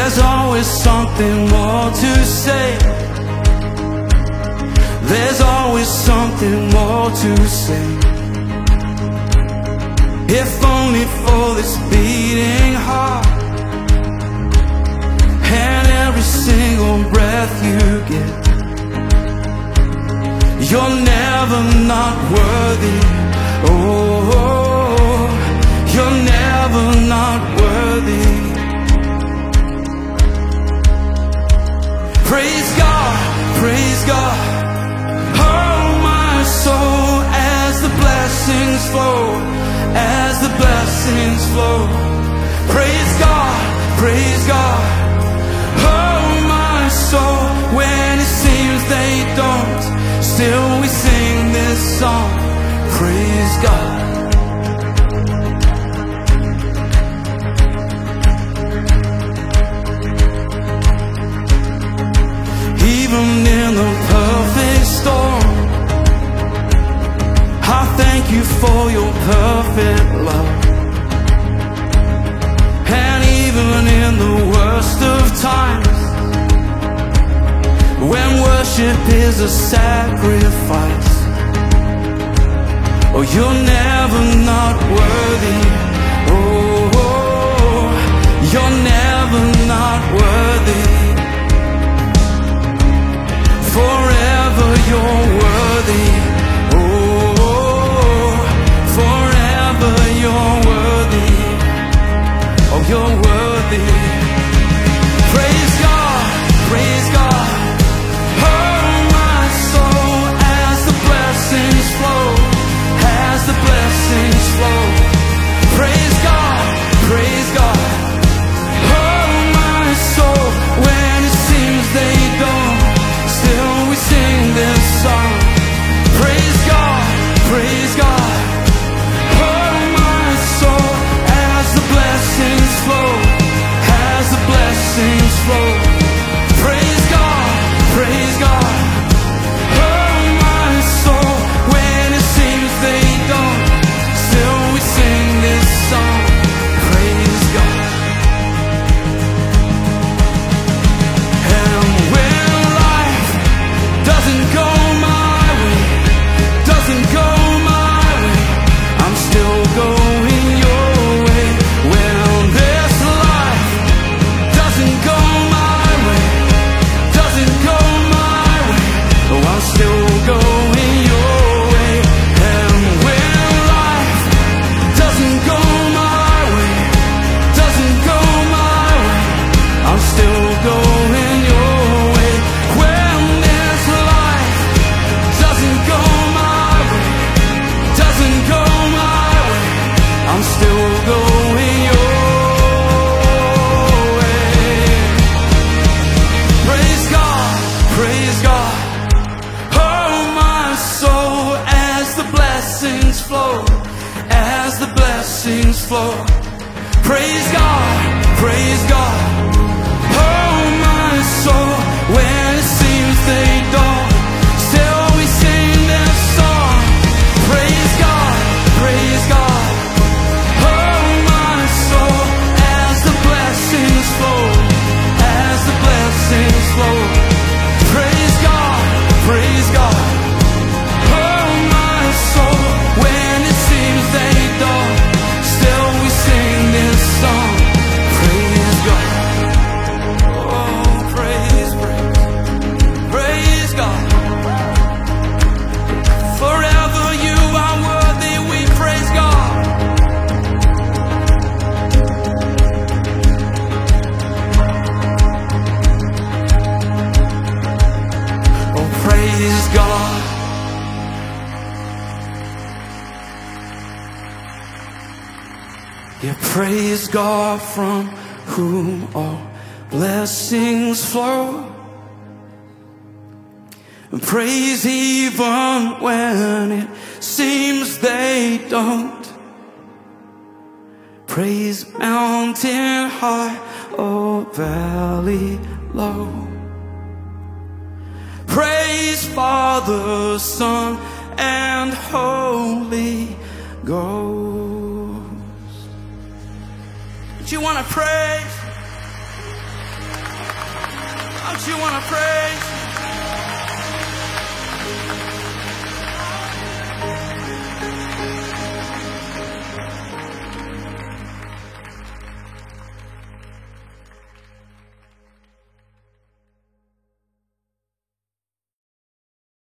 There's always something more to say. There's always something more to say. If only for this beating heart and every single breath you get. You're never not worthy. Oh, you're never not worthy. Praise God, praise God. Oh, my soul, as the blessings flow, as the blessings flow. Praise God, praise God. Oh, my soul, when it seems they don't, still we sing this song. Praise God. Even in the perfect storm, I thank you for your perfect love. And even in the worst of times, when worship is a sacrifice, oh, you're never not worthy. Oh, you're never not worthy. Forever you're worthy. Oh, forever you're worthy. Oh, you're worthy. Praise God, praise God. Oh, my soul, as the blessings flow, as the blessings flow. Praise God, praise God. Oh, my soul, when it seems they don't, still we sing this song. Praise God, praise God. Oh, my soul, as the blessings flow, as the blessings flow. Praise God, praise God. Oh, my soul, when it seems they don't, still we sing this song. Praise God. And when life doesn't go my way, doesn't go my way, I'm still going your way. When this life doesn't go my way, doesn't go my way, oh, I'm still going your way. And when life doesn't go my way, doesn't go my way, I'm still going your way. When this life doesn't go my way, doesn't go my way, I'm still going your way. Praise God, praise God. Oh, my soul, as the blessings flow, as the blessings flow. Praise God, praise God. Oh, my soul, when it seems they don't, still we sing this song. Praise God, praise God. Oh, my soul, as the blessings flow, as the blessings flow. Praise God, praise God. Oh, my soul, when it seems they don't, still we sing this song. Praise God. Oh, praise, praise, praise God. Forever you are worthy, we praise God. Oh, praise God. Yeah, praise God, from whom all blessings flow. And praise even when it seems they don't. Praise mountain high or valley low. Praise Father, Son, and Holy Ghost. Do you want to praise? Don't you wanna praise?